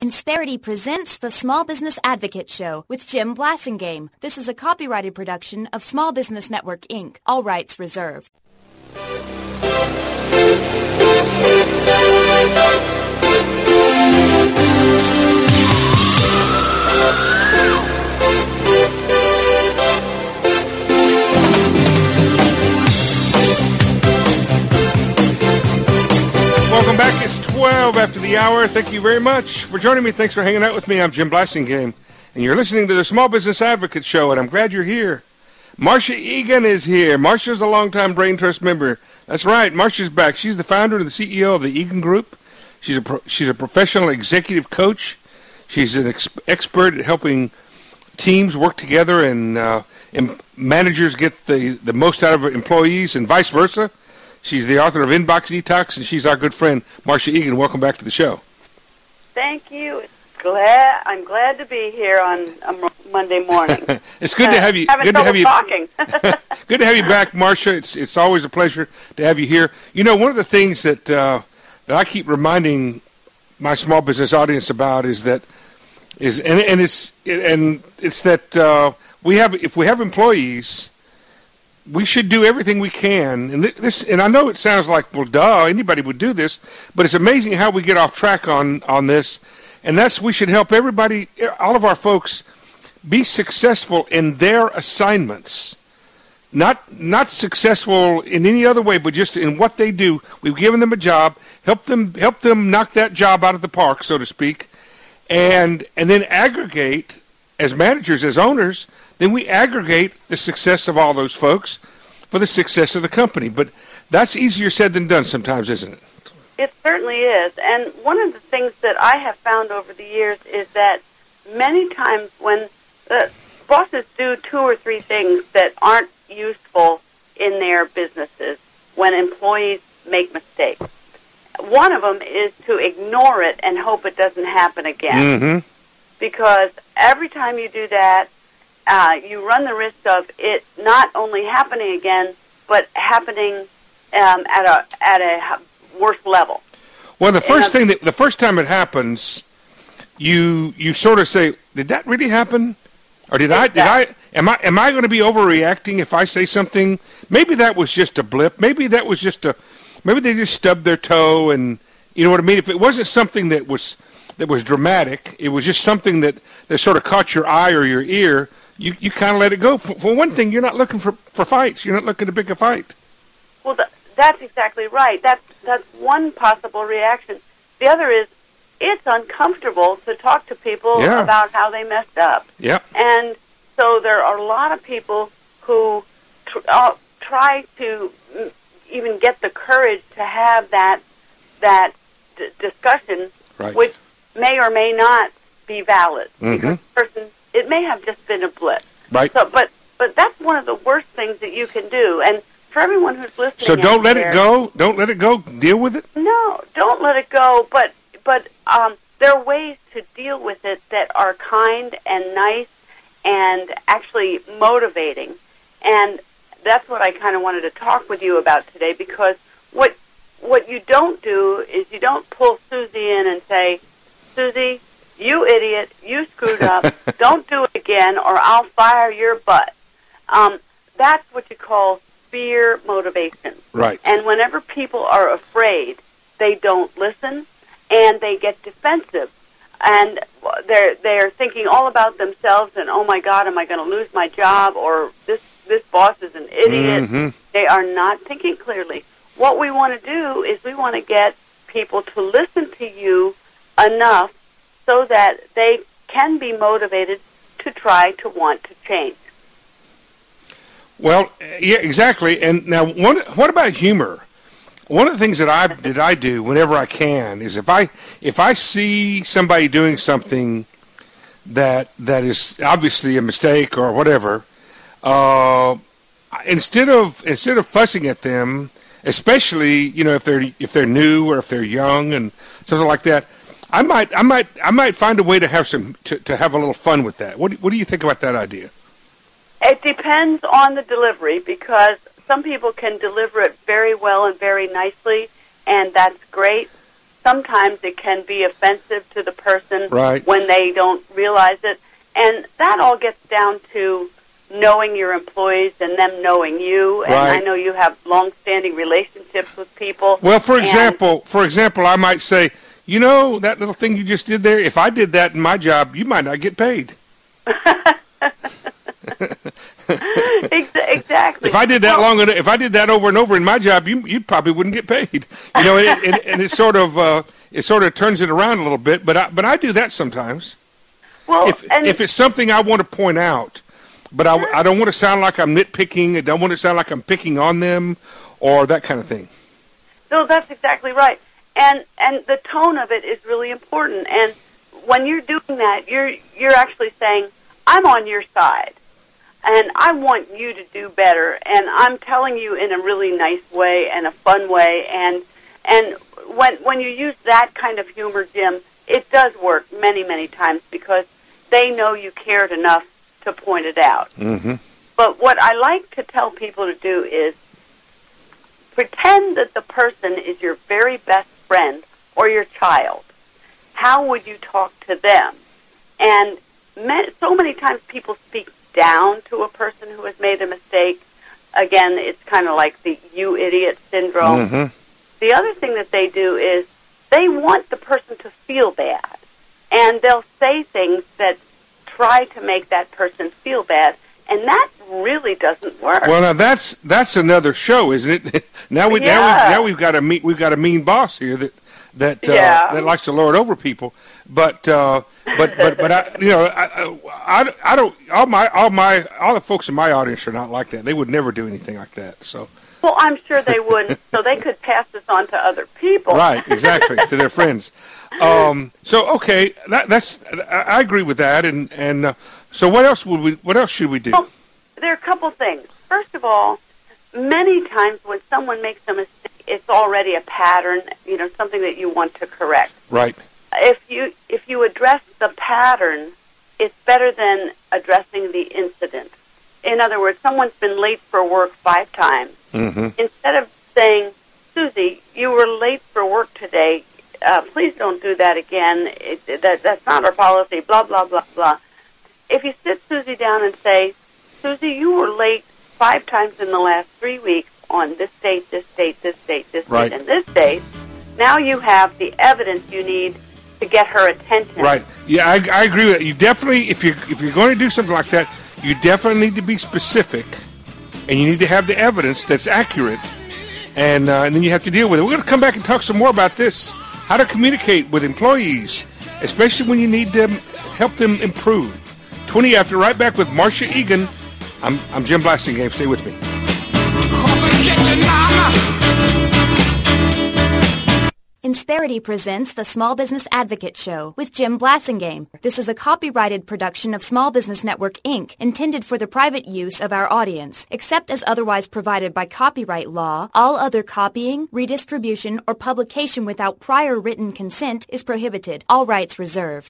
Insperity presents the Small Business Advocate Show with Jim Blasingame. This is a copyrighted production of Small Business Network, Inc., all rights reserved. Welcome back. It's 12 after the hour. Thank you very much for joining me. Thanks for hanging out with me. I'm Jim Blasingame, and you're listening to the Small Business Advocate Show, and I'm glad you're here. Marcia Egan is here. Marcia's a longtime Brain Trust member. That's right. Marcia's back. She's the founder and the CEO of the Egan Group. She's a professional executive coach. She's an expert at helping teams work together and managers get the most out of most and vice versa. She's the author of Inbox Detox, and she's our good friend, Marcia Egan. Welcome back to the show. Thank you. I'm glad to be here on a Monday morning. It's good to have you. Having trouble talking. Good to have you back, Marcia. It's always a pleasure to have you here. You know, one of the things that I keep reminding my small business audience about is that if we have employees, we should do everything we can, and I know it sounds like, well, duh, anybody would do this, but it's amazing how we get off track on this, and that's we should help everybody, all of our folks, be successful in their assignments, not successful in any other way, but just in what they do. We've given them a job, help them knock that job out of the park, so to speak, and then aggregate as managers, as owners. Then we aggregate the success of all those folks for the success of the company. But that's easier said than done sometimes, isn't it? It certainly is. And one of the things that I have found over the years is that many times when bosses do 2 or 3 things that aren't useful in their businesses when employees make mistakes. One of them is to ignore it and hope it doesn't happen again. Mm-hmm. Because every time you do that, you run the risk of it not only happening again, but happening at a worse level. Well, the first time it happens, you sort of say, "Did that really happen? Or am I going to be overreacting if I say something? Maybe that was just a blip. Maybe they just stubbed their toe, and you know what I mean. If it wasn't something that was dramatic, it was just something that sort of caught your eye or your ear. You kind of let it go. For one thing, you're not looking for fights. You're not looking to pick a fight. Well, that's exactly right. That's one possible reaction. The other is it's uncomfortable to talk to people about how they messed up. Yeah. And so there are a lot of people who try to even get the courage to have that discussion, right, which may or may not be valid. Mm-hmm. Because it may have just been a blip. Right. So, but that's one of the worst things that you can do. And for everyone who's listening, so don't let it go. Don't let it go. Deal with it. No, don't let it go. But there are ways to deal with it that are kind and nice and actually motivating. And that's what I kind of wanted to talk with you about today. Because what you don't do is you don't pull Susie in and say, "Susie, you idiot, you screwed up, don't do it again or I'll fire your butt." That's what you call fear motivation. Right. And whenever people are afraid, they don't listen and they get defensive. And they're thinking all about themselves and, oh my God, am I going to lose my job, or this boss is an idiot. Mm-hmm. They are not thinking clearly. What we want to do is we want to get people to listen to you enough so that they can be motivated to try to want to change. Well, yeah, exactly. And now, what about humor? One of the things that I do whenever I can is if I see somebody doing something that is obviously a mistake or whatever, instead of fussing at them, especially if they're new or if they're young and something like that, I might find a way to have to have a little fun with that. What do you think about that idea? It depends on the delivery, because some people can deliver it very well and very nicely, and that's great. sometimes it can be offensive to the person right. when they don't realize it. And that all gets down to knowing your employees and them knowing you. And right. I know you have long-standing relationships with people. Well, for example, I might say, you know, that little thing you just did there, if I did that in my job, you might not get paid. Exactly. If I did that if I did that over and over in my job, you probably wouldn't get paid. You know, and it sort of turns it around a little bit. But I do that sometimes. Well, if it's something I want to point out, but I don't want to sound like I'm nitpicking. I don't want to sound like I'm picking on them or that kind of thing. No, that's exactly right. And the tone of it is really important. And when you're doing that, you're actually saying, I'm on your side. And I want you to do better, and I'm telling you in a really nice way and a fun way. And when you use that kind of humor, Jim, it does work many, many times because they know you cared enough to point it out. Mm-hmm. But what I like to tell people to do is pretend that the person is your very best friend or your child. How would you talk to them? And so many times people speak down to a person who has made a mistake. Again, it's kind of like the you idiot syndrome. Mm-hmm. The other thing that they do is they want the person to feel bad. And they'll say things that try to make that person feel bad. And that really doesn't work. Well, now that's another show, isn't it? Now we've got a mean boss here that likes to lord over people. But I don't. All the folks in my audience are not like that. They would never do anything like that. So. Well, I'm sure they wouldn't. So they could pass this on to other people. Right. Exactly. To their friends. So okay, I agree with that. And so what else should we do? Well, there are a couple things. First of all, many times when someone makes a mistake, it's already a pattern. Something that you want to correct. Right. If you address the pattern, it's better than addressing the incident. In other words, someone's been late for work 5 times. Mm-hmm. Instead of saying, Susie, you were late for work today, please don't do that again. That's not our policy, blah, blah, blah, blah. If you sit Susie down and say, Susie, you were late 5 times in the last 3 weeks on this date, this date, this date, this right. date, and this date, now you have the evidence you need to get her attention. Right. Yeah, I agree with that. You definitely, if you're going to do something like that, you definitely need to be specific, and you need to have the evidence that's accurate, and then you have to deal with it. We're going to come back and talk some more about this, how to communicate with employees, especially when you need to help them improve. 20 after, right back with Marcia Egan. I'm Jim Blasingame. Stay with me. Insperity presents the Small Business Advocate Show with Jim Blasingame. This is a copyrighted production of Small Business Network, Inc., intended for the private use of our audience. Except as otherwise provided by copyright law, all other copying, redistribution, or publication without prior written consent is prohibited. All rights reserved.